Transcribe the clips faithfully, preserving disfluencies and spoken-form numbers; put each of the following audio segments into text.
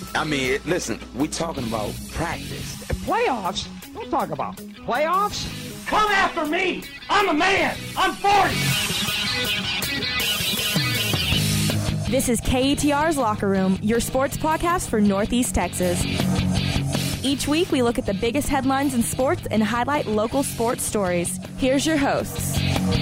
I mean, it, listen, we talking about practice. Playoffs? Don't talk about playoffs. Come after me. I'm a man. I'm forty. This is K E T R's Locker Room, your sports podcast for Northeast Texas. Each week, we look at the biggest headlines in sports and highlight local sports stories. Here's your hosts.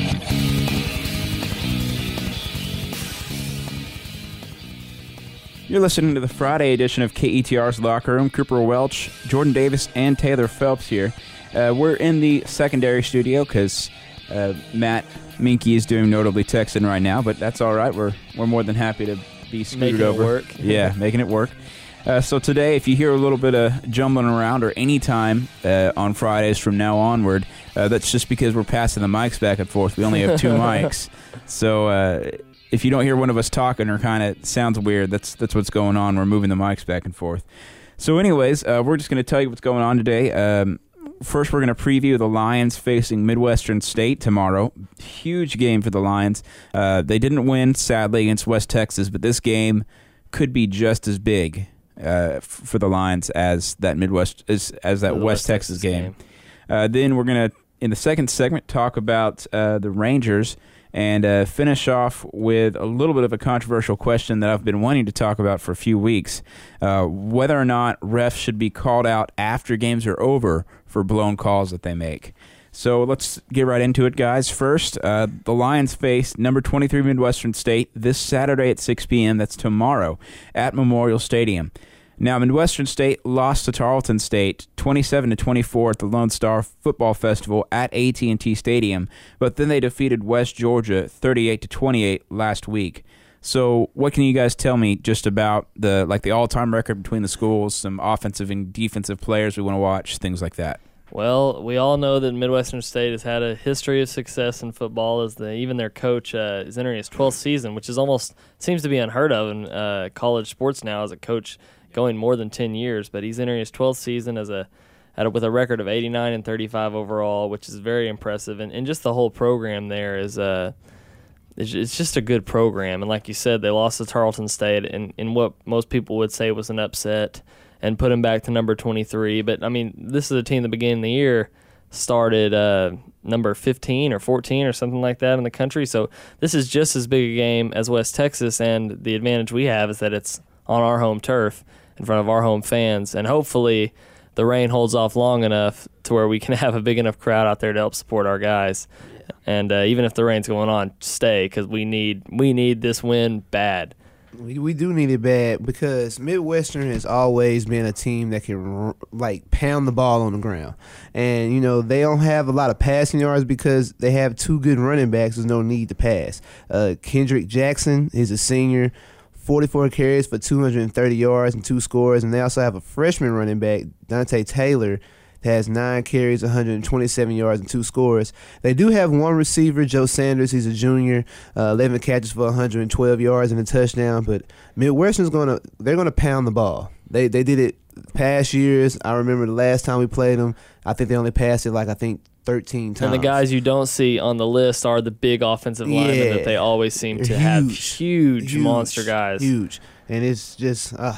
You're listening to the Friday edition of K E T R's Locker Room. Cooper Welch, Jordan Davis, and Taylor Phelps here. Uh, we're in the secondary studio because uh, Matt Minky is doing Notably Texan right now, but that's all right. We're we're more than happy to be scooted making over. It work. Yeah, making it work. Uh, so today, if you hear a little bit of jumbling around or any time uh, on Fridays from now onward, uh, that's just because we're passing the mics back and forth. We only have two mics. So uh, if you don't hear one of us talking or kind of sounds weird, that's that's what's going on. We're moving the mics back and forth. So anyways, uh, we're just going to tell you what's going on today. Um, first, we're going to preview the Lions facing Midwestern State tomorrow. Huge game for the Lions. Uh, they didn't win, sadly, against West Texas, but this game could be just as big Uh, f- for the Lions as that Midwest as, as that West, West Texas, Texas game. game. Uh, then we're gonna in the second segment talk about uh, the Rangers and uh, finish off with a little bit of a controversial question that I've been wanting to talk about for a few weeks: uh, whether or not refs should be called out after games are over for blown calls that they make. So let's get right into it, guys. First, uh, the Lions face number twenty-three Midwestern State this Saturday at six p.m. That's tomorrow at Memorial Stadium. Now, Midwestern State lost to Tarleton State twenty-seven to twenty-four at the Lone Star Football Festival at A T and T Stadium, but then they defeated West Georgia thirty-eight to twenty-eight last week. So what can you guys tell me just about the like the all-time record between the schools, some offensive and defensive players we want to watch, things like that? Well, we all know that Midwestern State has had a history of success in football. As the even their coach uh, is entering his twelfth season, which is almost seems to be unheard of in uh, college sports now. As a coach going more than ten years, but he's entering his twelfth season as a, at a with a record of eighty-nine and thirty-five overall, which is very impressive. And, and just the whole program there is uh, it's, it's just a good program. And like you said, they lost to Tarleton State in, in what most people would say was an upset, and put him back to number twenty-three. But, I mean, this is a team at the beginning of the year started uh, number fifteen or fourteen or something like that in the country. So this is just as big a game as West Texas, and the advantage we have is that it's on our home turf in front of our home fans. And hopefully the rain holds off long enough to where we can have a big enough crowd out there to help support our guys. Yeah. And uh, even if the rain's going on, stay, because we need, we need this win bad. We we do need it bad because Midwestern has always been a team that can like pound the ball on the ground, and you know they don't have a lot of passing yards because they have two good running backs. There's no need to pass. Uh, Kendrick Jackson is a senior, forty-four carries for two hundred thirty yards and two scores, and they also have a freshman running back, Dante Taylor, that has nine carries, one hundred twenty-seven yards, and two scores. They do have one receiver, Joe Sanders. He's a junior, uh, eleven catches for one hundred twelve yards and a touchdown. But Midwestern's gonna they're gonna pound the ball. They they did it past years. I remember the last time we played them, I think they only passed it like I think thirteen times. And the guys you don't see on the list are the big offensive linemen yeah. that they always seem They're to huge. have huge, huge monster guys. Huge, and it's just. Uh,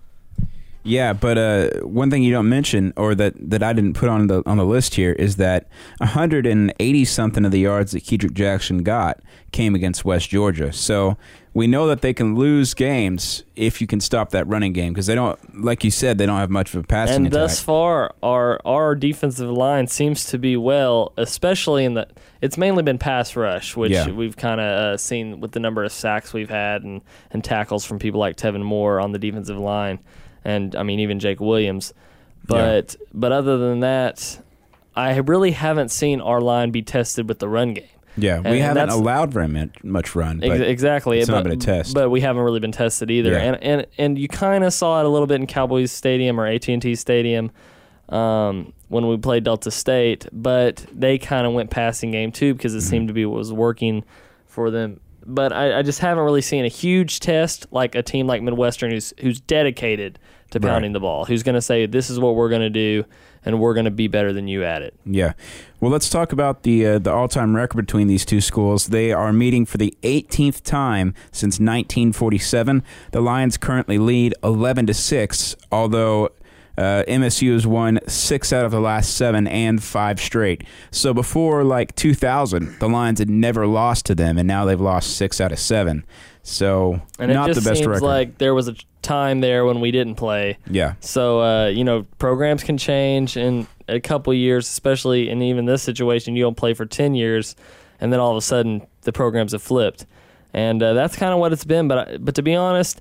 Yeah, but uh, one thing you don't mention, or that, that I didn't put on the on the list here, is that one hundred eighty something of the yards that Kendrick Jackson got came against West Georgia. So we know that they can lose games if you can stop that running game, because they don't, like you said, they don't have much of a passing and attack. thus far, our our defensive line seems to be well, especially in the. It's mainly been pass rush, which Yeah. we've kind of uh, seen with the number of sacks we've had and and tackles from people like Tevin Moore on the defensive line. And, I mean, even Jake Williams. But yeah. but other than that, I really haven't seen our line be tested with the run game. Yeah, we and haven't allowed very much run. But exactly. It's but, not been a test. But we haven't really been tested either. Yeah. And, and and you kind of saw it a little bit in Cowboys Stadium or A T and T Stadium um, when we played Delta State. But they kind of went passing game, too, because it mm-hmm. seemed to be what was working for them. But I, I just haven't really seen a huge test like a team like Midwestern who's who's dedicated to pounding Right. the ball, who's going to say, this is what we're going to do, and we're going to be better than you at it. Yeah. Well, let's talk about the uh, the all-time record between these two schools. They are meeting for the eighteenth time since nineteen forty-seven. The Lions currently lead eleven to six, although uh, M S U has won six out of the last seven and five straight. So before, like, two thousand, the Lions had never lost to them, and now they've lost six out of seven. So And not it just the best seems record. like there was a time there when we didn't play. Yeah. So, uh, you know, programs can change in a couple years, especially in even this situation. You don't play for ten years, and then all of a sudden the programs have flipped. And uh, that's kind of what it's been. But I- but to be honest,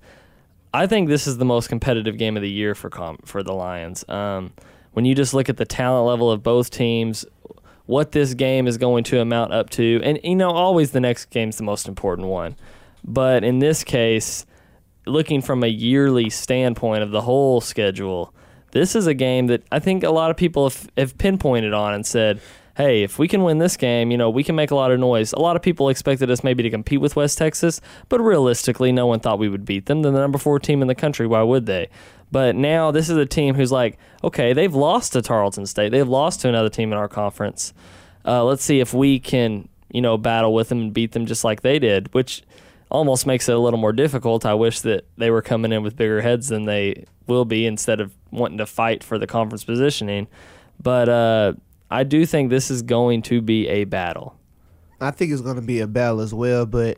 I think this is the most competitive game of the year for com- for the Lions. Um, when you just look at the talent level of both teams, what this game is going to amount up to, and, you know, always the next game's the most important one. But in this case, looking from a yearly standpoint of the whole schedule, this is a game that I think a lot of people have, have pinpointed on and said, hey, if we can win this game, you know, we can make a lot of noise. A lot of people expected us maybe to compete with West Texas, but realistically, no one thought we would beat them. They're the number four team in the country. Why would they? But now this is a team who's like, okay, they've lost to Tarleton State. They've lost to another team in our conference. Uh, let's see if we can, you know, battle with them and beat them just like they did, which almost makes it a little more difficult. I wish that they were coming in with bigger heads than they will be instead of wanting to fight for the conference positioning. But uh, I do think this is going to be a battle. I think it's going to be a battle as well, but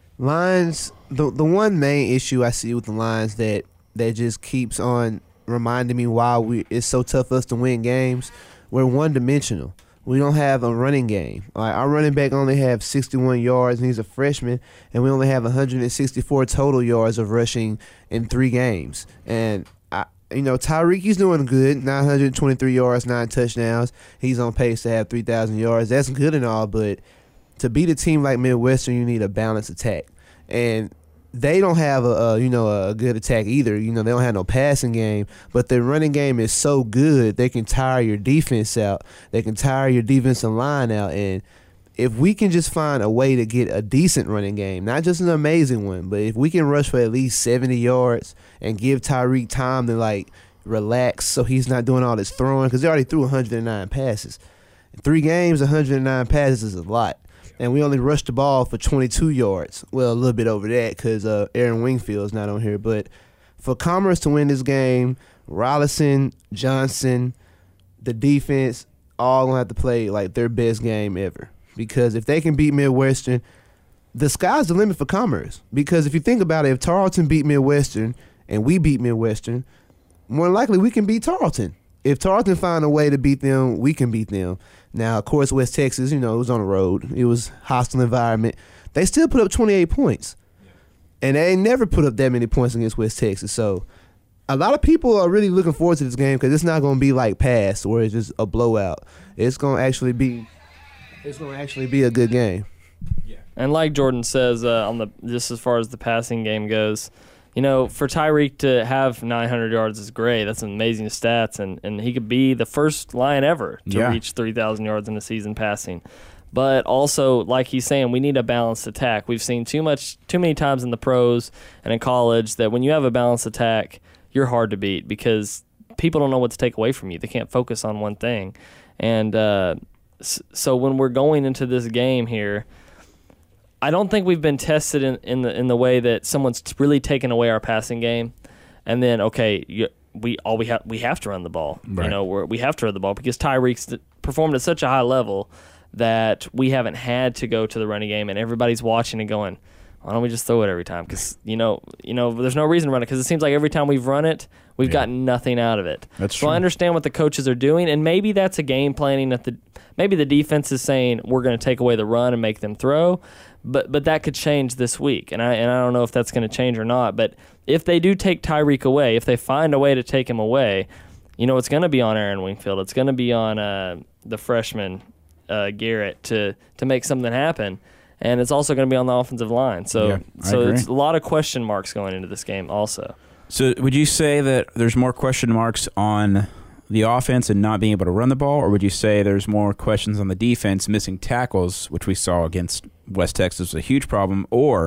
Lions, the the one main issue I see with the Lions that, that just keeps on reminding me why we it's so tough for us to win games, we're one-dimensional. We don't have a running game. Like, our running back only have sixty-one yards, and he's a freshman, and we only have one hundred sixty-four total yards of rushing in three games. And, I, you know, Tyreek, he's doing good, nine hundred twenty-three yards, nine touchdowns. He's on pace to have three thousand yards. That's good and all, but to beat a team like Midwestern, you need a balanced attack. And they don't have a, a you know a good attack either. You know, they don't have no passing game, but their running game is so good they can tire your defense out. They can tire your defensive line out. And if we can just find a way to get a decent running game, not just an amazing one, but if we can rush for at least seventy yards and give Tyreek time to like relax, so he's not doing all this throwing, because they already threw one hundred nine passes. In three games, one hundred nine passes is a lot. And we only rushed the ball for twenty-two yards. Well, a little bit over that because uh, Aaron Wingfield's not on here. But for Commerce to win this game, Rollison, Johnson, the defense, all going to have to play like their best game ever. Because if they can beat Midwestern, the sky's the limit for Commerce. Because if you think about it, if Tarleton beat Midwestern and we beat Midwestern, more than likely we can beat Tarleton. If Tarleton find a way to beat them, we can beat them. Now, of course, West Texas, you know, it was on the road. It was hostile environment. They still put up twenty-eight points. And they ain't never put up that many points against West Texas. So a lot of people are really looking forward to this game because it's not going to be like past where it's just a blowout. It's going to actually be it's going to actually be a good game. And like Jordan says, uh, on the just as far as the passing game goes, you know, for Tyreek to have nine hundred yards is great. That's an amazing stats, and, and he could be the first Lion ever to Yeah. reach three thousand yards in a season passing. But also, like he's saying, we need a balanced attack. We've seen too much, too many times in the pros and in college that when you have a balanced attack, you're hard to beat because people don't know what to take away from you. They can't focus on one thing. And uh, so when we're going into this game here, I don't think we've been tested in, in the in the way that someone's really taken away our passing game, and then okay, you, we all we have we have to run the ball. Right. You know, we're, we have to run the ball because Tyreek's performed at such a high level that we haven't had to go to the running game, and everybody's watching and going, why don't we just throw it every time? Because you know, you know, there's no reason to run it because it seems like every time we've run it, we've Yeah. gotten nothing out of it. That's so true. I understand what the coaches are doing, and maybe that's a game planning that the maybe the defense is saying we're going to take away the run and make them throw. But but that could change this week, and I and I don't know if that's going to change or not. But if they do take Tyreek away, if they find a way to take him away, you know it's going to be on Aaron Wingfield. It's going to be on uh, the freshman uh, Garrett to to make something happen, and it's also going to be on the offensive line. So Yeah, I so agree. it's a lot of question marks going into this game also. So would you say that there's more question marks on the offense and not being able to run the ball, or would you say there's more questions on the defense, missing tackles, which we saw against West Texas was a huge problem, or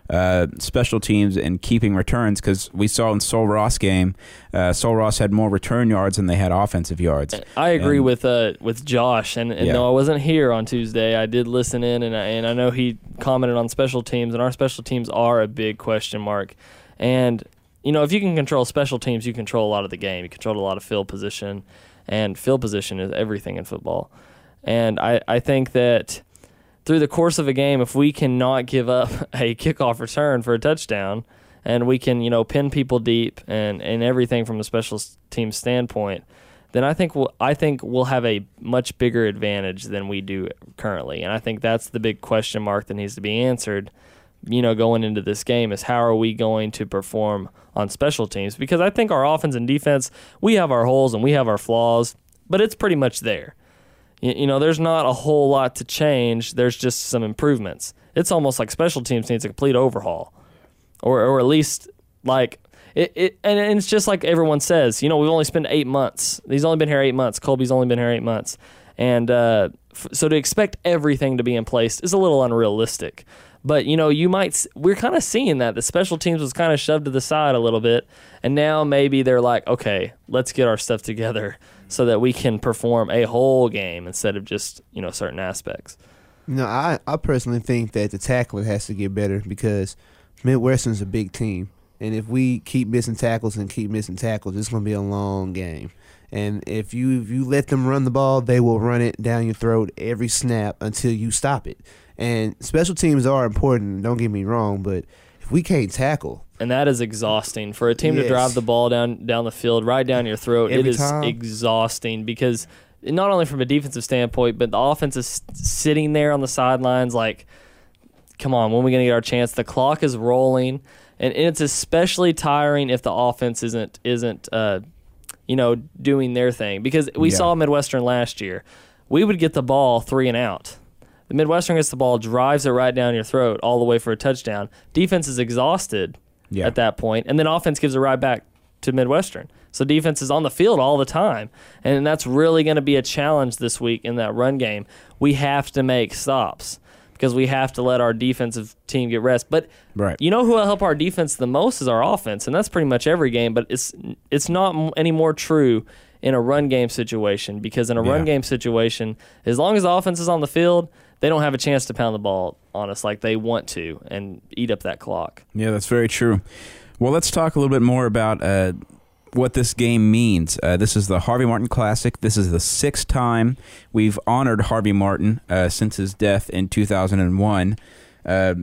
uh, special teams and keeping returns, because we saw in Sol Ross game, uh, Sol Ross had more return yards than they had offensive yards. I agree and, with uh, with Josh, and, and yeah. though I wasn't here on Tuesday, I did listen in, and I, and I know he commented on special teams, and our special teams are a big question mark. And, you know, if you can control special teams, you control a lot of the game. You control a lot of field position, and field position is everything in football. And I, I think that through the course of a game, if we cannot give up a kickoff return for a touchdown, and we can, you know, pin people deep and, and everything from a special team standpoint, then I think we'll, I think we'll have a much bigger advantage than we do currently. And I think that's the big question mark that needs to be answered, you know, going into this game, is how are we going to perform on special teams? Because I think our offense and defense, we have our holes and we have our flaws, but it's pretty much there. You know, there's not a whole lot to change. There's just some improvements. It's almost like special teams needs a complete overhaul, or or at least like it. it and it's just like everyone says. You know, we've only spent eight months. He's only been here eight months. Colby's only been here eight months, and uh, f- so to expect everything to be in place is a little unrealistic. But you know, you might. We're kind of seeing that the special teams was kind of shoved to the side a little bit, and now maybe they're like, okay, let's get our stuff together so that we can perform a whole game instead of just, you know, certain aspects. You know, I, I personally think that the tackling has to get better, because Midwestern's a big team. And if we keep missing tackles and keep missing tackles, it's going to be a long game. And if you if you let them run the ball, they will run it down your throat every snap until you stop it. And special teams are important, don't get me wrong, but if we can't tackle, and that is exhausting for a team yes. to drive the ball down down the field, right down your throat. Every it is time. exhausting, because not only from a defensive standpoint, but the offense is sitting there on the sidelines like, come on, when are we going to get our chance? The clock is rolling, and, and it's especially tiring if the offense isn't isn't uh, you know, doing their thing, because we yeah. saw Midwestern last year. We would get the ball three and out. The Midwestern gets the ball, drives it right down your throat all the way for a touchdown. Defense is exhausted yeah. at that point, and then offense gives it right back to Midwestern. So defense is on the field all the time, and that's really going to be a challenge this week in that run game. We have to make stops because we have to let our defensive team get rest. But right. you know who will help our defense the most is our offense, and that's pretty much every game, but it's it's not any more true in a run game situation, because in a yeah. run game situation, as long as the offense is on the field, they don't have a chance to pound the ball on us like they want to and eat up that clock. Yeah, that's very true. Well, let's talk a little bit more about uh, what this game means. Uh, this is the Harvey Martin Classic. This is the sixth time we've honored Harvey Martin uh, since his death in two thousand one. Uh,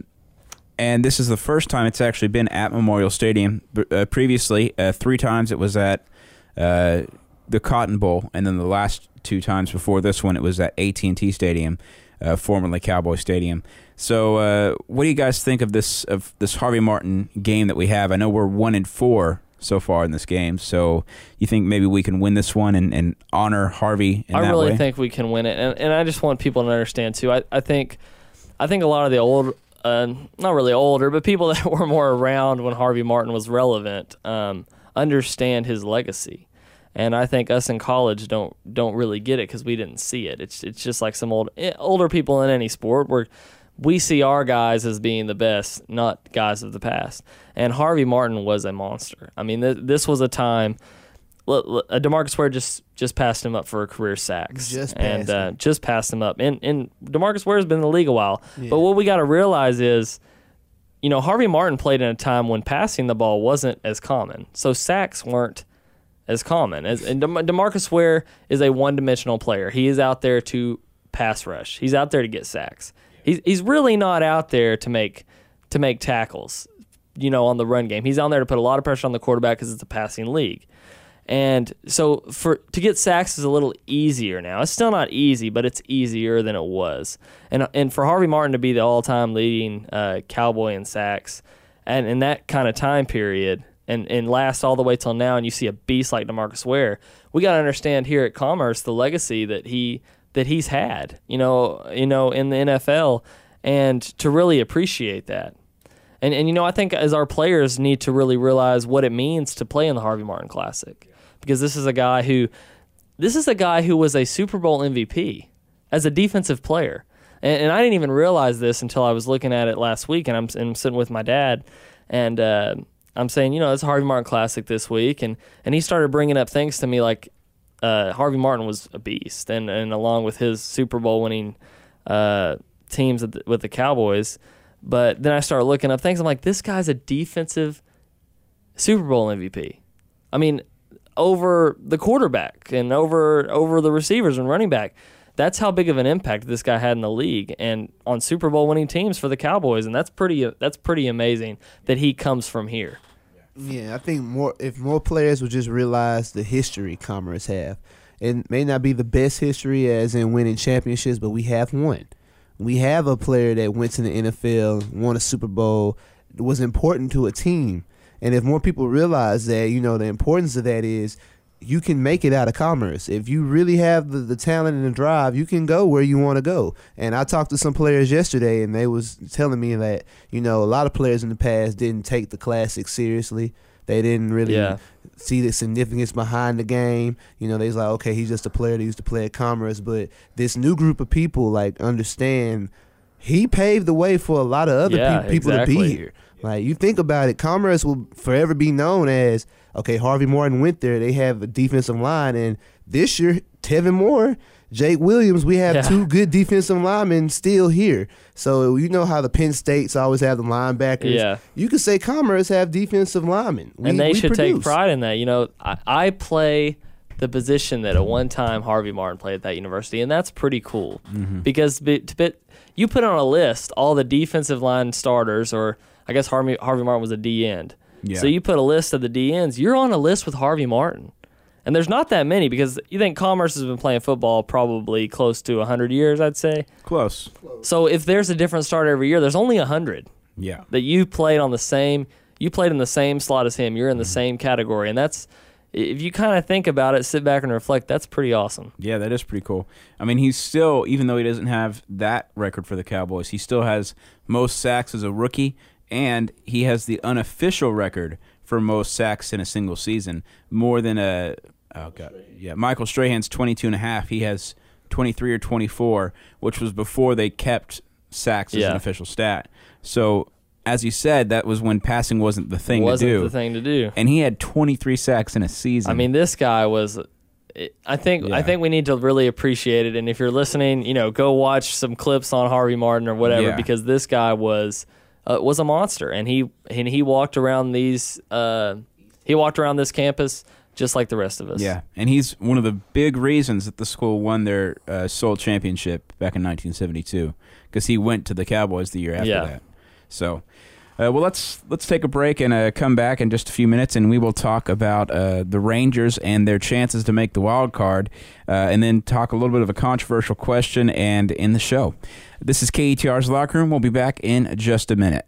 and this is the first time it's actually been at Memorial Stadium. Uh, previously, uh, three times it was at uh, the Cotton Bowl, and then the last two times before this one, it was at A T and T Stadium. Uh, formerly Cowboy Stadium. So, uh, what do you guys think of this of this Harvey Martin game that we have? I know we're one and four so far in this game. So, you think maybe we can win this one and, and honor Harvey in I that really way? think we can win it, and and I just want people to understand too. I, I think, I think a lot of the old, uh, not really older, but people that were more around when Harvey Martin was relevant, um, understand his legacy. And I think us in college don't don't really get it because we didn't see it. It's it's just like some old older people in any sport where we see our guys as being the best, not guys of the past. And Harvey Martin was a monster. I mean, th- this was a time. L- l- DeMarcus Ware just, just passed him up for a career sacks. Just and passed uh, him. just passed him up. And and DeMarcus Ware has been in the league a while. Yeah. But what we got to realize is, you know, Harvey Martin played in a time when passing the ball wasn't as common. So sacks weren't as common. As, and De- DeMarcus Ware is a one-dimensional player. He is out there to pass rush. He's out there to get sacks. He's he's really not out there to make to make tackles, you know, on the run game. He's on there to put a lot of pressure on the quarterback because it's a passing league. And so for to get sacks is a little easier now. It's still not easy, but it's easier than it was. And and for Harvey Martin to be the all-time leading uh, Cowboy in sacks, and in that kind of time period, and, and last all the way till now, and you see a beast like DeMarcus Ware, we got to understand here at Commerce the legacy that he that he's had, you know, you know, in the N F L, and to really appreciate that. And and you know, I think as our players need to really realize what it means to play in the Harvey Martin Classic, because this is a guy who, this is a guy who was a Super Bowl M V P as a defensive player. And, and I didn't even realize this until I was looking at it last week, and I'm, and I'm sitting with my dad, and uh, I'm saying, you know, it's a Harvey Martin Classic this week, and, and he started bringing up things to me like uh, Harvey Martin was a beast, and, and along with his Super Bowl winning uh, teams with the, with the Cowboys. But then I started looking up things. I'm like, this guy's a defensive Super Bowl M V P. I mean, over the quarterback and over over the receivers and running back. That's how big of an impact this guy had in the league and on Super Bowl winning teams for the Cowboys, and that's pretty that's pretty amazing that he comes from here. Yeah, I think more if more players would just realize the history Commerce have. It may not be the best history as in winning championships, but we have one. We have a player that went to the N F L, won a Super Bowl, was important to a team. And if more people realize that, you know, the importance of that is you can make it out of Commerce. If you really have the, the talent and the drive, you can go where you want to go. And I talked to some players yesterday, and they was telling me that, you know, a lot of players in the past didn't take the Classic seriously. They didn't really Yeah. see the significance behind the game. You know, they was like, okay, he's just a player that used to play at Commerce. But this new group of people, like, understand he paved the way for a lot of other Yeah, pe- people exactly. to be here. Like, you think about it, Commerce will forever be known as, okay, Harvey Martin went there. They have a defensive line. And this year, Tevin Moore, Jake Williams, we have Yeah. two good defensive linemen still here. So you know how the Penn States always have the linebackers. Yeah. You could say Commerce have defensive linemen. We, and they we should take produce. pride in that. You know, I, I play the position that at one time Harvey Martin played at that university, and that's pretty cool because be, to bit, you put on a list all the defensive line starters, or I guess Harvey, Harvey Martin was a D end. Yeah. So you put a list of the D ends, you're on a list with Harvey Martin. And there's not that many because you think Commerce has been playing football probably close to one hundred years, I'd say. Close. So if there's a different starter every year, there's only one hundred Yeah. that you played on the same, you played in the same slot as him. You're in the same category. And that's, if you kind of think about it, sit back and reflect, that's pretty awesome. Yeah, that is pretty cool. I mean, he's still, even though he doesn't have that record for the Cowboys, he still has most sacks as a rookie, and he has the unofficial record for most sacks in a single season, more than a oh god yeah Michael Strahan's twenty-two and a half. He has twenty-three or twenty-four, which was before they kept sacks as Yeah. an official stat. So as you said, that was when passing wasn't the thing Wasn't to do. the thing to do. And he had twenty-three sacks in a season. I mean, this guy was. I think Yeah. I think we need to really appreciate it. And if you're listening, you know, go watch some clips on Harvey Martin or whatever, Yeah. because this guy was uh, was a monster, and he and he walked around these uh, he walked around this campus just like the rest of us. Yeah, and he's one of the big reasons that the school won their uh, sole championship back in nineteen seventy-two, because he went to the Cowboys the year after Yeah. that. So, uh, well, let's let's take a break and uh, come back in just a few minutes, and we will talk about uh, the Rangers and their chances to make the wild card, uh, and then talk a little bit of a controversial question and in the show. This is K E T R's Locker Room. We'll be back in just a minute.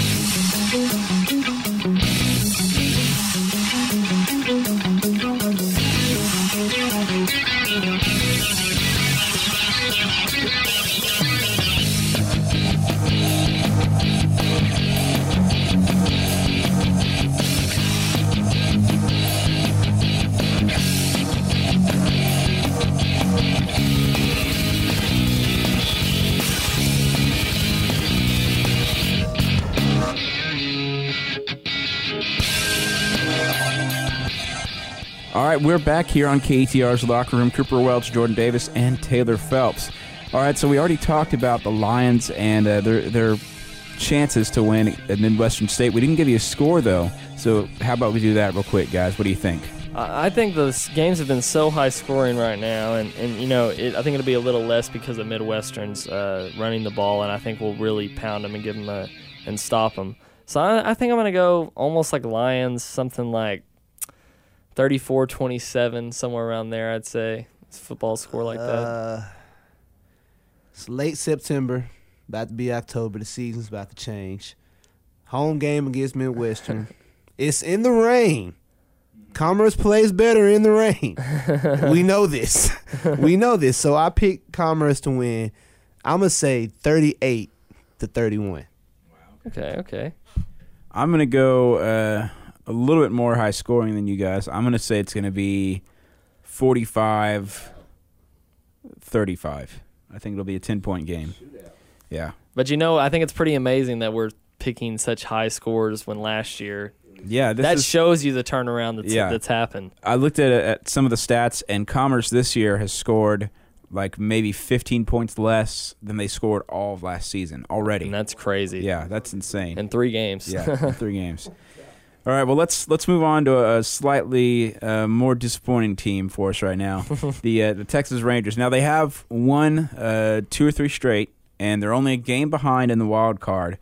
All right, we're back here on K E T R's Locker Room. Cooper Welch, Jordan Davis, and Taylor Phelps. All right, so we already talked about the Lions and uh, their their chances to win at Midwestern State. We didn't give you a score, though, so how about we do that real quick, guys? What do you think? I I think the games have been so high scoring right now, and, and you know, it, I think it'll be a little less because of Midwestern's uh, running the ball, and I think we'll really pound them and give them a and stop them. So I, I think I'm gonna go almost like Lions, something like thirty-four twenty-seven, somewhere around there. I'd say it's a football score like that. Uh, it's late September, about to be October. The season's about to change. Home game against Midwestern. It's in the rain. Commerce plays better in the rain. We know this. We know this. So I picked Commerce to win. I'm going to say thirty-eight to thirty-one. Okay, okay. I'm going to go uh, a little bit more high scoring than you guys. I'm going to say it's going to be forty-five thirty-five. I think it'll be a ten-point game. Yeah. But, you know, I think it's pretty amazing that we're picking such high scores when last year Yeah, this that is, shows you the turnaround that's, Yeah. that's happened. I looked at, at some of the stats, and Commerce this year has scored like maybe fifteen points less than they scored all of last season already. And that's crazy. Yeah, that's insane. In three games. Yeah, in three games. All right, well let's let's move on to a slightly uh, more disappointing team for us right now, the uh, the Texas Rangers. Now they have won uh, two or three straight, and they're only a game behind in the wild card,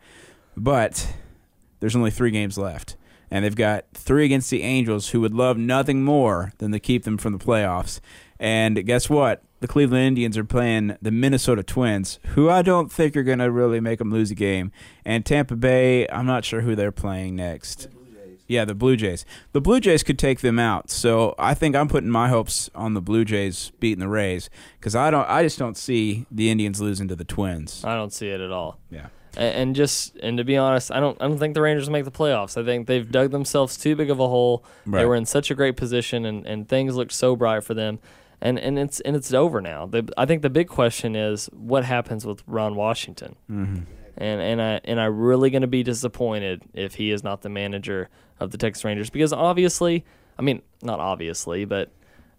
but there's only three games left, and they've got three against the Angels, who would love nothing more than to keep them from the playoffs. And guess what? The Cleveland Indians are playing the Minnesota Twins, who I don't think are going to really make them lose a game. And Tampa Bay, I'm not sure who they're playing next. Yeah, the Blue Jays. The Blue Jays could take them out. So I think I'm putting my hopes on the Blue Jays beating the Rays, because I don't. I just don't see the Indians losing to the Twins. I don't see it at all. Yeah. And, and just and to be honest, I don't I don't think the Rangers will make the playoffs. I think they've dug themselves too big of a hole. Right. They were in such a great position, and, and things looked so bright for them. And and it's and it's over now. The, I think the big question is what happens with Ron Washington. Mm-hmm. And and I and I'm really going to be disappointed if he is not the manager of the Texas Rangers, because obviously, I mean, not obviously, but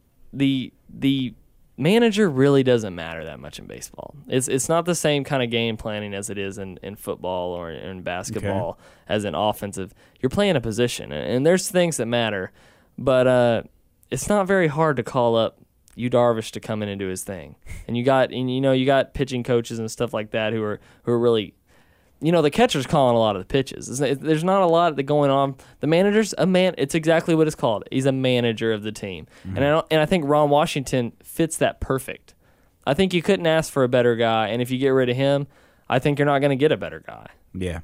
the the manager really doesn't matter that much in baseball. It's it's not the same kind of game planning as it is in, in football or in basketball, okay, as an offensive. You're playing a position, and, and there's things that matter, but uh, it's not very hard to call up Yu Darvish to come in and do his thing. And you got and you know you got pitching coaches and stuff like that who are who are really, you know, the catcher's calling a lot of the pitches. There's not a lot that going on. The manager's a man. It's exactly what it's called. He's a manager of the team, mm-hmm. and I don't, and I think Ron Washington fits that perfect. I think you couldn't ask for a better guy, and if you get rid of him, I think you're not going to get a better guy. Yeah,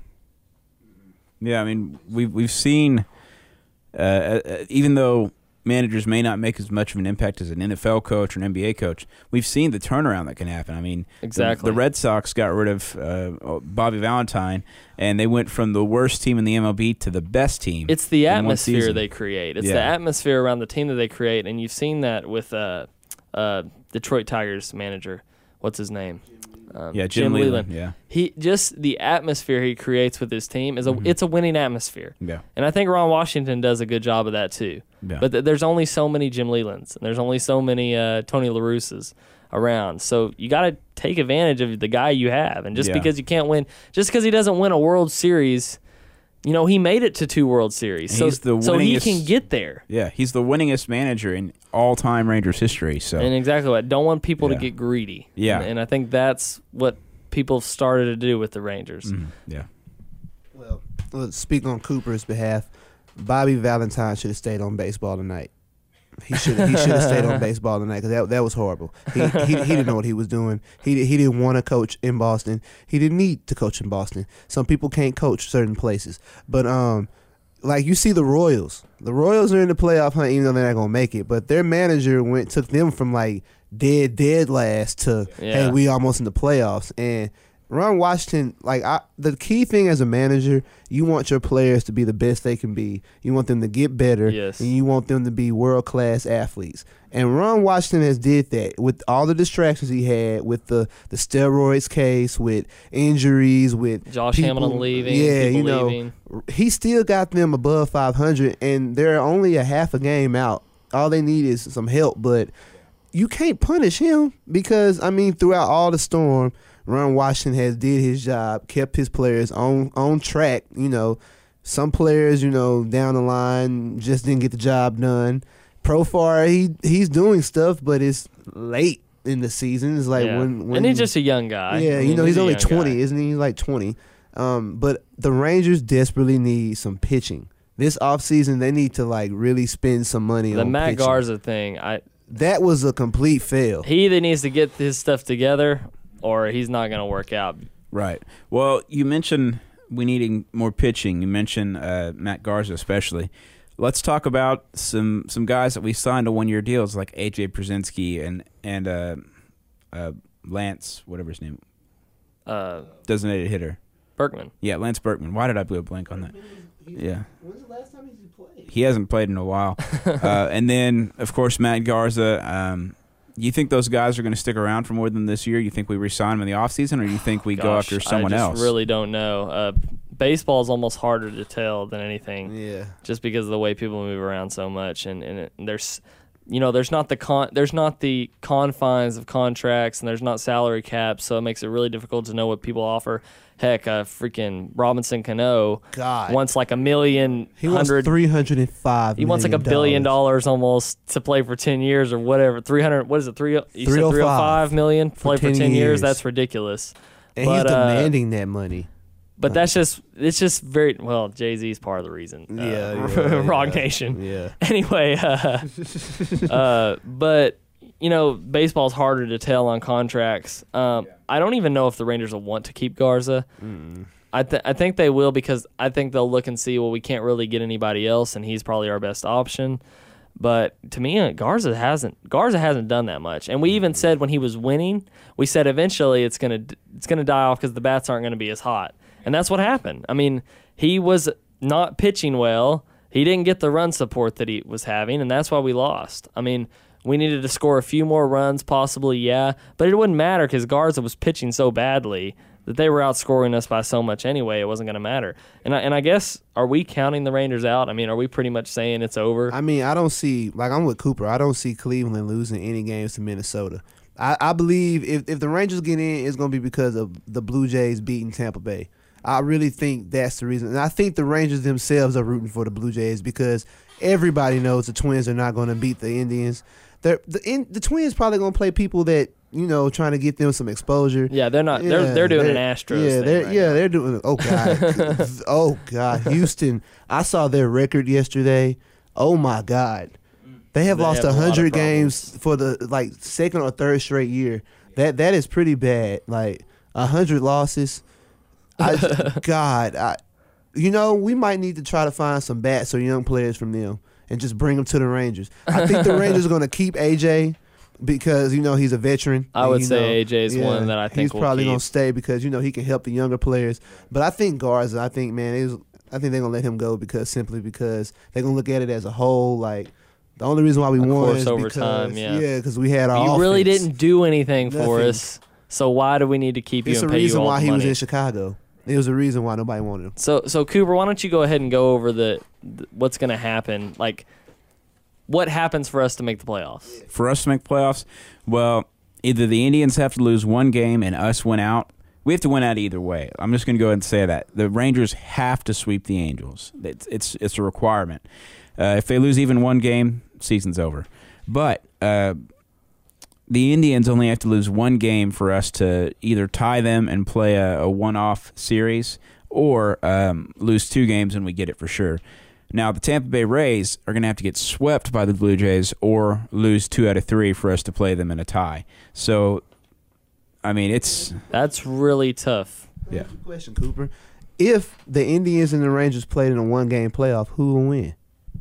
yeah. I mean, we've we've seen, uh, uh, even though managers may not make as much of an impact as an N F L coach or an N B A coach, we've seen the turnaround that can happen. I mean, exactly. The, the Red Sox got rid of uh, Bobby Valentine, and they went from the worst team in the M L B to the best team. It's the atmosphere they create. It's yeah. the atmosphere around the team that they create, and you've seen that with uh, uh, Detroit Tigers manager. What's his name? Um, yeah, Jim, Jim Leyland. Leyland. Yeah, he just the atmosphere he creates with his team is a mm-hmm. it's a winning atmosphere. Yeah, and I think Ron Washington does a good job of that too. Yeah. But th- there's only so many Jim Leylands, and there's only so many uh, Tony La Russes around. So you got to take advantage of the guy you have. And just yeah. because you can't win, just because he doesn't win a World Series, you know, he made it to two World Series. And so he's the so he winningest- can get there. Yeah, he's the winningest manager in all-time Rangers history. So And exactly what. Don't want people Yeah. to get greedy. Yeah. And, and I think that's what people started to do with the Rangers. Mhm. Yeah. Well, let's speak on Cooper's behalf. Bobby Valentine should have stayed on baseball tonight. He should he should have stayed on baseball tonight, because that that was horrible. He, he he didn't know what he was doing. He he didn't want to coach in Boston. He didn't need to coach in Boston. Some people can't coach certain places, but um, like you see the Royals. The Royals are in the playoff hunt, even though they're not gonna make it. But their manager went took them from like dead dead last to Yeah. hey, we almost in the playoffs. And Ron Washington, like I, the key thing as a manager, you want your players to be the best they can be. You want them to get better, Yes. and you want them to be world class athletes. And Ron Washington has did that with all the distractions he had, with the, the steroids case, with injuries, with Josh people- Hamilton leaving, Yeah, people you know, leaving. he still got them above five hundred, and they're only a half a game out. All they need is some help, but you can't punish him because I mean, throughout all the storm, Ron Washington has did his job, kept his players on on track. You know, some players, you know, down the line just didn't get the job done. Profar, he he's doing stuff, but it's late in the season. It's like Yeah. when, when and he's just a young guy. yeah, I you mean, know, he's a only young twenty, guy. isn't he? He's like twenty. Um, but the Rangers desperately need some pitching. This offseason, they need to like really spend some money The on Matt pitching. Garza thing, I That was a complete fail. he either needs to get his stuff together or he's not going to work out. Right. Well, you mentioned we needing more pitching. You mentioned uh, Matt Garza especially. Let's talk about some some guys that we signed to one-year deals, like A J Przinsky and and uh, uh, Lance, whatever his name, Uh, designated hitter. Berkman. Yeah, Lance Berkman. Why did I go blank on that? Yeah. When's the last time he played? He hasn't played in a while. uh, and then, of course, Matt Garza. Um, you think those guys are going to stick around for more than this year? You think we re-sign them in the offseason, or you think we Gosh, go after someone I just else? really don't know. Uh, baseball is almost harder to tell than anything. Yeah. Just because of the way people move around so much, and, and, it, and there's, you know, there's not the con, there's not the confines of contracts, and there's not salary caps, so it makes it really difficult to know what people offer. Heck, uh, freaking Robinson Cano God. wants like a million, He wants hundred, three hundred and five. he wants like a billion dollars almost to play for ten years or whatever. Three hundred, what is it? Three, you said three hundred five million to play for ten, ten years. years. That's ridiculous. And But, he's uh, demanding that money. But that's just, it's just very, well, Jay-Z's part of the reason. Uh, Yeah, yeah, Rock yeah. Nation. Yeah. Anyway, uh, uh, but, you know, baseball's harder to tell on contracts. Um, I don't even know if the Rangers will want to keep Garza. Mm. I, th- I think they will, because I think they'll look and see, well, we can't really get anybody else, and he's probably our best option. But to me, uh, Garza hasn't Garza hasn't done that much. And we even said when he was winning, we said eventually it's gonna it's gonna die off because the bats aren't gonna be as hot. And that's what happened. I mean, he was not pitching well. He didn't get the run support that he was having, and that's why we lost. I mean, we needed to score a few more runs, possibly, yeah, but it wouldn't matter because Garza was pitching so badly that they were outscoring us by so much anyway. It wasn't going to matter. And I, and I guess, are we counting the Rangers out? I mean, are we pretty much saying it's over? I mean, I don't see, like I'm with Cooper, I don't see Cleveland losing any games to Minnesota. I, I believe if, if the Rangers get in, it's going to be because of the Blue Jays beating Tampa Bay. I really think that's the reason. And I think the Rangers themselves are rooting for the Blue Jays because everybody knows the Twins are not going to beat the Indians. They're, the in, the Twins probably going to play people that, you know, trying to get them some exposure. Yeah, they're not. Yeah, they're they're doing they're- an Astros. Yeah, thing they're right yeah now. they're doing. Oh god, oh god, Houston. I saw their record yesterday. Oh my god, they have They lost have a a lot of hundred games problems. for the like second or third straight year. That that is pretty bad. Like a hundred losses. I, God, I, you know, we might need to try to find some bats or young players from them and just bring them to the Rangers. I think the Rangers are going to keep A J. Because, you know, he's a veteran. I and, would you say know, A J is one that I think he's will probably keep. gonna stay because, you know, he can help the younger players. But I think Garza, I think, man, it was, I think they're gonna let him go because simply because they're gonna look at it as a whole. Like the only reason why we A won course is over because time, yeah. yeah, because we had our. You really offense. didn't do anything for Nothing. us. So why do we need to keep you It's and a pay you reason all why the he was money? in Chicago. It was a reason why nobody wanted him. So so Cooper, why don't you go ahead and go over the, the what's going to happen? Like, what happens for us to make the playoffs? For us to make playoffs, well, either the Indians have to lose one game and us win out. We have to win out either way. I'm just going to go ahead and say that. The Rangers have to sweep the Angels. It's it's, it's a requirement. Uh, if they lose even one game, season's over. But uh, the Indians only have to lose one game for us to either tie them and play a, a one-off series or um, lose two games and we get it for sure. Now, the Tampa Bay Rays are going to have to get swept by the Blue Jays or lose two out of three for us to play them in a tie. So, I mean, it's... That's really tough. Yeah. Good question, Cooper. If the Indians and the Rangers played in a one-game playoff, who will win?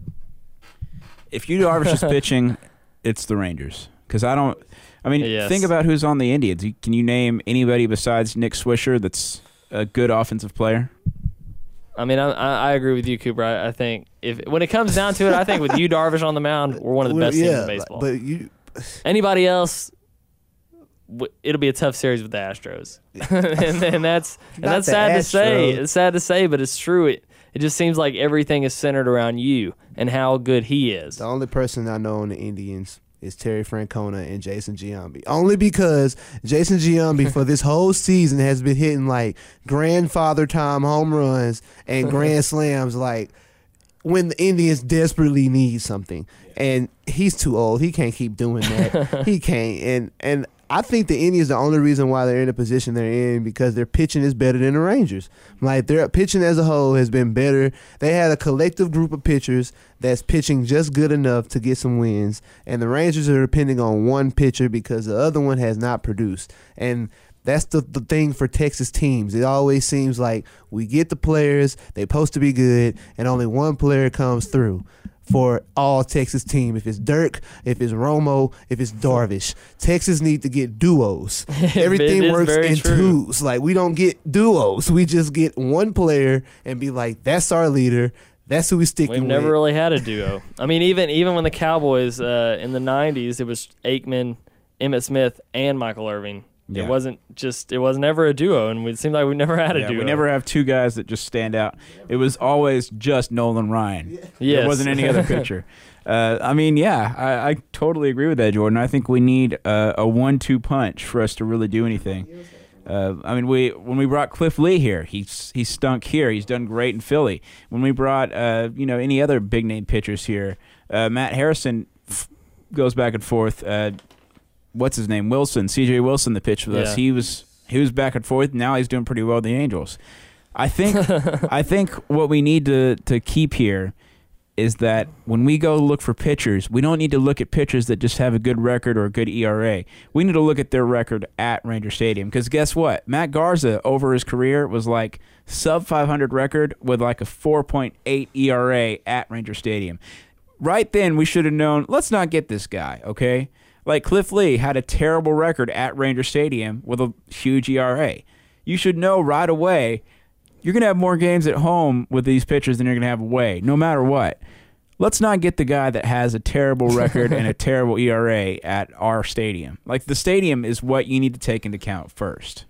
If Yu Darvish is pitching, it's the Rangers. Because I don't... I mean, Yes. think about who's on the Indians. You- Can you name anybody besides Nick Swisher that's a good offensive player? I mean, I, I I agree with you, Cooper. I, I think if when it comes down to it, I think with you, Darvish, on the mound, we're one of the Well, best teams yeah, in baseball. But you, Anybody else, w- it'll be a tough series with the Astros, and, and that's and Not that's the sad to say. Astros. It's sad to say, but it's true. It it just seems like everything is centered around you and how good he is. the only person I know on the Indians is Terry Francona and Jason Giambi. Only because Jason Giambi for this whole season has been hitting like grandfather time home runs and grand slams like when the Indians desperately need something. And he's too old. He can't keep doing that. He can't. And and I think the Indians, the only reason why they're in the position they're in because their pitching is better than the Rangers. Like their pitching as a whole has been better. They had a collective group of pitchers that's pitching just good enough to get some wins. And the Rangers are depending on one pitcher because the other one has not produced. And that's the, the thing for Texas teams. It always seems like we get the players, they're supposed to be good, and only one player comes through. For all Texas team, if it's Dirk, if it's Romo, if it's Darvish, Texas need to get duos. Everything is works very in true. twos. Like we don't get duos. We just get one player and be like, that's our leader. That's who we stick We've with. never really had a duo. I mean, even even when the Cowboys uh, in the nineties, it was Aikman Emmitt Smith and Michael Irving. Yeah. It wasn't just it wasn't ever a duo, and it seemed like we never had a Yeah, duo. we never have two guys that just stand out. It was always just Nolan Ryan. Yes. There wasn't any other pitcher. Uh, I mean, yeah, I, I totally agree with that, Jordan. I think we need uh, a one two punch for us to really do anything. Uh, I mean, we when we brought Cliff Lee here, he's he stunk here. He's done great in Philly. When we brought uh, you know any other big name pitchers here, uh, Matt Harrison f- goes back and forth. Uh, what's his name? Wilson, C J Wilson, the pitch with Yeah. us. He was he was back and forth. Now he's doing pretty well with the Angels. I think I think what we need to to keep here is that when we go look for pitchers, we don't need to look at pitchers that just have a good record or a good E R A. We need to look at their record at Ranger Stadium. Because guess what? Matt Garza, over his career, was like sub five hundred record with like a four point eight E R A at Ranger Stadium. Right then, we should have known, let's not get this guy, okay? Like Cliff Lee had a terrible record at Ranger Stadium with a huge E R A. You should know right away you're going to have more games at home with these pitchers than you're going to have away, no matter what. Let's not get the guy that has a terrible record and a terrible E R A at our stadium. Like, the stadium is what you need to take into account first.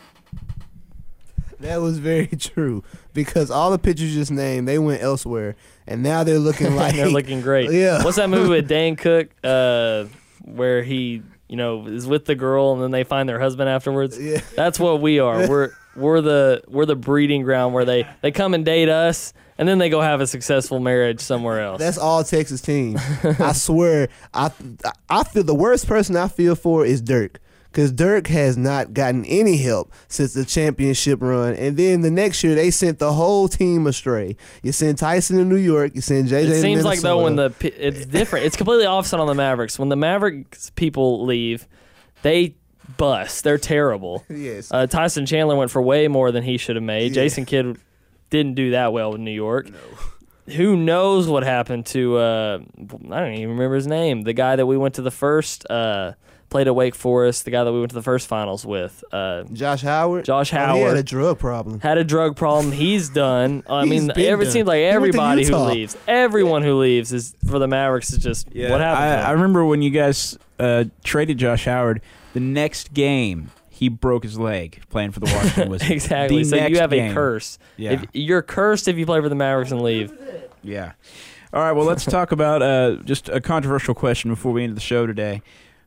That was very true because all the pitchers you just named, they went elsewhere, and now they're looking like They're looking great. Yeah. What's that movie with Dane Cook uh, where he, you know, is with the girl and then they find their husband afterwards? Yeah. That's what we are. We're we're the we're the breeding ground where they, they come and date us and then they go have a successful marriage somewhere else. That's all Texas team. I swear, I I feel the worst person I feel for is Dirk. Because Dirk has not gotten any help since the championship run. And then the next year, they sent the whole team astray. You send Tyson to New York. You send J J It to seems like, though, when Minnesota. the pi- it's different. It's completely opposite on the Mavericks. When the Mavericks people leave, they bust. They're terrible. Yes. Uh, Tyson Chandler went for way more than he should have made. Yeah. Jason Kidd didn't do that well with New York. No. Who knows what happened to, uh, I don't even remember his name, the guy that we went to the first, uh, played at Wake Forest, the guy that we went to the first finals with. Uh, Josh Howard. Josh Oh, he Howard. had a drug problem. Had a drug problem. He's done. I He's mean, been every, it done. seems like He went to everybody who Utah. leaves, everyone who leaves is for the Mavericks is just what happened. I, to I him? remember when you guys uh, traded Josh Howard, the next game he broke his leg playing for the Washington Wizards. Exactly. The So you next have game. a curse. Yeah. If you're cursed if you play for the Mavericks and leave. Yeah. All right, well, let's talk about uh, just a controversial question before we end the show today.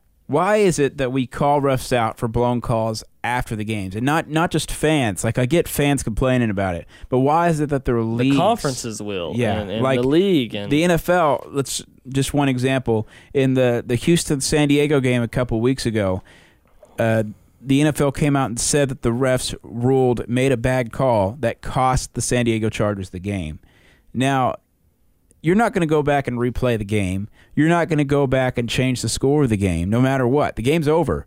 Why is it that we call refs out for blown calls after the games? And not not just fans. Like, I get fans complaining about it. But why is it that the The leagues... conferences will. Yeah, And, and like the league. And The N F L, let's just one example. In the, the Houston-San Diego game a couple weeks ago, uh, the N F L came out and said that the refs ruled, made a bad call that cost the San Diego Chargers the game. Now, you're not going to go back and replay the game. You're not going to go back and change the score of the game, no matter what. The game's over.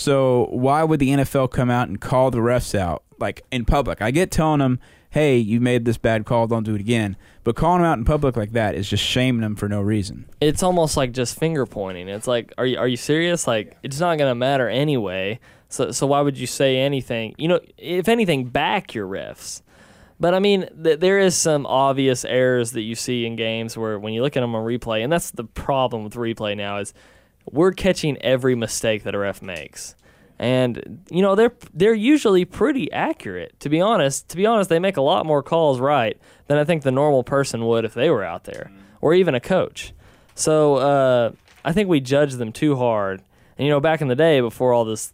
So why would the N F L come out and call the refs out, like, in public? I get telling them, hey, you made this bad call, don't do it again. But calling them out in public like that is just shaming them for no reason. it's almost like just finger pointing. It's like, are you are you serious? Like, it's not going to matter anyway. So so why would you say anything? You know, if anything, back your refs. But, I mean, th- there is some obvious errors that you see in games where when you look at them on replay, and that's the problem with replay now is we're catching every mistake that a ref makes. And, you know, they're they're usually pretty accurate, to be honest. To be honest, they make a lot more calls right than I think the normal person would if they were out there, or even a coach. So uh, I think we judge them too hard. And, you know, back in the day before all this,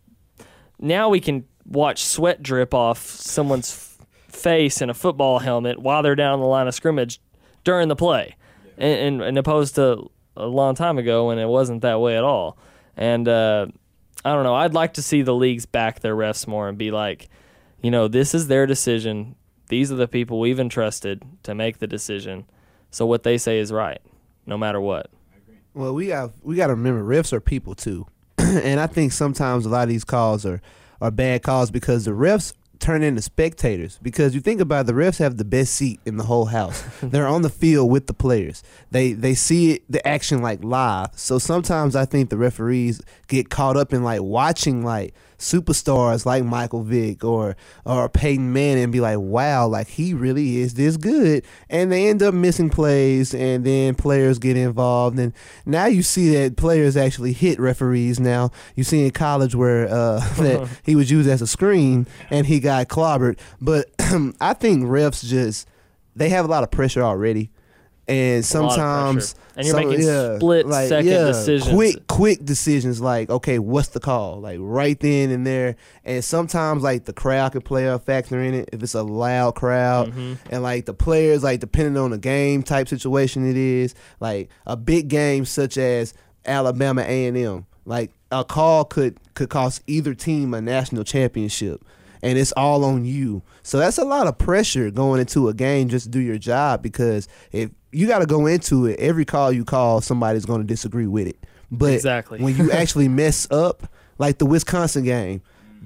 now we can watch sweat drip off someone's face in a football helmet while they're down the line of scrimmage during the play, and, and, and opposed to a long time ago when it wasn't that way at all. And uh, I don't know. I'd like to see the leagues back their refs more and be like, you know, this is their decision. These are the people we've entrusted to make the decision. So what they say is right, no matter what. Well, we got we got to remember refs are people too, and I think sometimes a lot of these calls are are bad calls because the refs turn into spectators. Because you think about it, the refs have the best seat in the whole house. They're on the field with the players. They they see it, the action like live. So sometimes I think the referees get caught up in like watching like superstars like Michael Vick or or Peyton Manning and be like, wow, like he really is this good. And they end up missing plays, and then players get involved. And now you see that players actually hit referees now. You see in college where uh, that he was used as a screen and he got clobbered. But I think refs just, they have a lot of pressure already. And sometimes, and you're some, making yeah, split like, second yeah, decisions. Quick, quick decisions like, okay, what's the call? Like right then and there. And sometimes like the crowd can play a factor in it if it's a loud crowd. Mm-hmm. And like the players, like depending on the game type situation it is, like a big game such as Alabama A and M, like a call could could cost either team a national championship. And it's all on you. So that's a lot of pressure going into a game just to do your job, because if you got to go into it, every call you call, somebody's going to disagree with it. But exactly. when you actually mess up, like the Wisconsin game,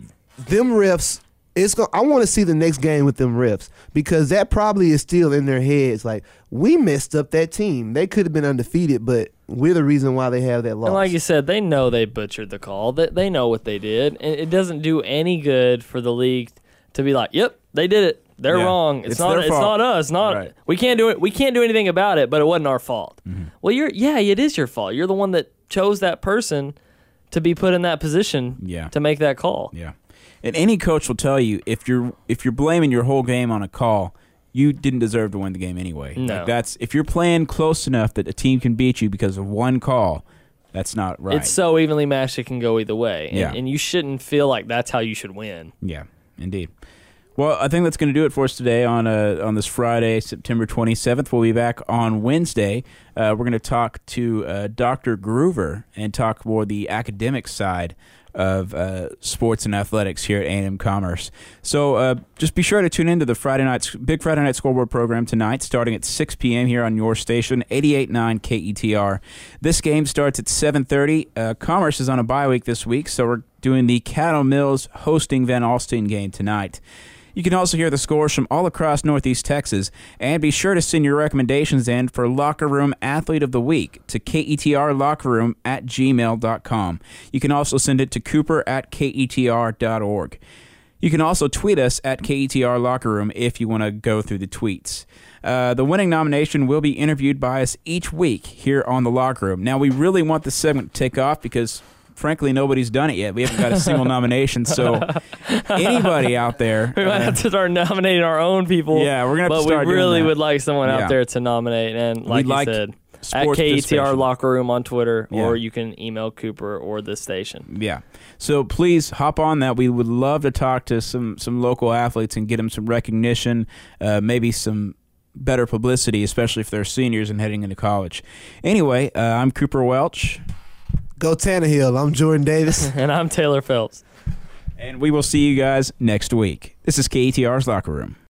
them refs, it's going I want to see the next game with them refs, because that probably is still in their heads. Like, we messed up that team. They could have been undefeated, but we're the reason why they have that loss. And like you said, they know they butchered the call. They, they know what they did. And it doesn't do any good for the league to be like, yep, they did it. They're Yeah. wrong. It's, It's not their it's fault. not us. Not Right. we can't do it. We can't do anything about it, but it wasn't our fault. Mm-hmm. Well, you're yeah, it is your fault. You're the one that chose that person to be put in that position Yeah. to make that call. Yeah. And any coach will tell you, if you're if you're blaming your whole game on a call, you didn't deserve to win the game anyway. No. Like that's if you're playing close enough that a team can beat you because of one call, that's not right. It's so evenly matched it can go either way. And, Yeah. and you shouldn't feel like that's how you should win. Yeah, indeed. Well, I think that's going to do it for us today on uh, on this Friday, September twenty-seventh. We'll be back on Wednesday. Uh, we're going to talk to uh, Doctor Groover and talk more the academic side of uh, sports and athletics here at A and M Commerce. So uh, just be sure to tune into the Friday night Big Friday Night Scoreboard program tonight, starting at six p.m. here on your station, eighty-eight point nine K E T R. This game starts at seven thirty. Uh, Commerce is on a bye week this week, so we're doing the Cattle Mills hosting Van Alstyne game tonight. You can also hear the scores from all across Northeast Texas, and be sure to send your recommendations in for Locker Room Athlete of the Week to ketrlockerroom at gmail dot com. You can also send it to cooper at ketr dot org. You can also tweet us at K E T R Locker Room if you want to go through the tweets. Uh, the winning nomination will be interviewed by us each week here on the Locker Room. Now, we really want this segment to take off because, frankly, nobody's done it yet. We haven't got a single nomination, so anybody out there... We might uh, have to start nominating our own people. Yeah, we're gonna have to but start we doing really that. would like someone Yeah. out there to nominate. And like We'd you like said, at sports K E T R participation. Locker Room on Twitter, Yeah. or you can email Cooper or this station. Yeah. So please hop on that. We would love to talk to some, some local athletes and get them some recognition, uh, maybe some better publicity, especially if they're seniors and heading into college. Anyway, uh, I'm Cooper Welch. Go Tannehill. I'm Jordan Davis. And I'm Taylor Phelps. And we will see you guys next week. This is K E T R's Locker Room.